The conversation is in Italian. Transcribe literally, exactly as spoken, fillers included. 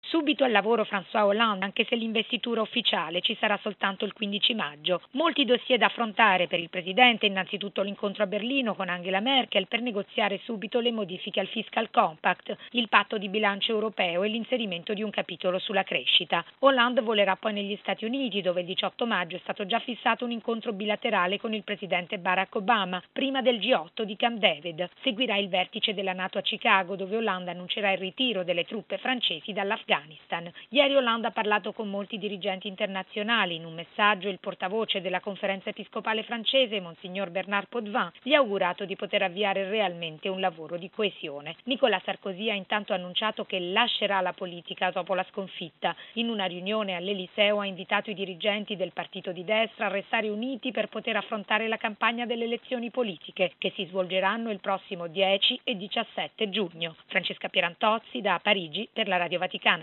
Subito al lavoro François Hollande, anche se l'investitura ufficiale ci sarà soltanto il quindici maggio. Molti dossier da affrontare per il Presidente, innanzitutto l'incontro a Berlino con Angela Merkel per negoziare subito le modifiche al Fiscal Compact, il patto di bilancio europeo e l'inserimento di un capitolo sulla crescita. Hollande volerà poi negli Stati Uniti, dove il diciotto maggio è stato già fissato un incontro bilaterale con il Presidente Barack Obama, prima del G otto di Camp David. Seguirà il vertice della NATO a Chicago, dove Hollande annuncerà il ritiro delle truppe francesi dall'Afghanistan. Ieri Hollande ha parlato con molti dirigenti internazionali. In un messaggio il portavoce della conferenza episcopale francese, Monsignor Bernard Potvin, gli ha augurato di poter avviare realmente un lavoro di coesione. Nicolas Sarkozy ha intanto annunciato che lascerà la politica dopo la sconfitta. In una riunione all'Eliseo ha invitato i dirigenti del partito di destra a restare uniti per poter affrontare la campagna delle elezioni politiche, che si svolgeranno il prossimo dieci e diciassette giugno. Francesca Pierantozzi da Parigi per la Radio Vaticana.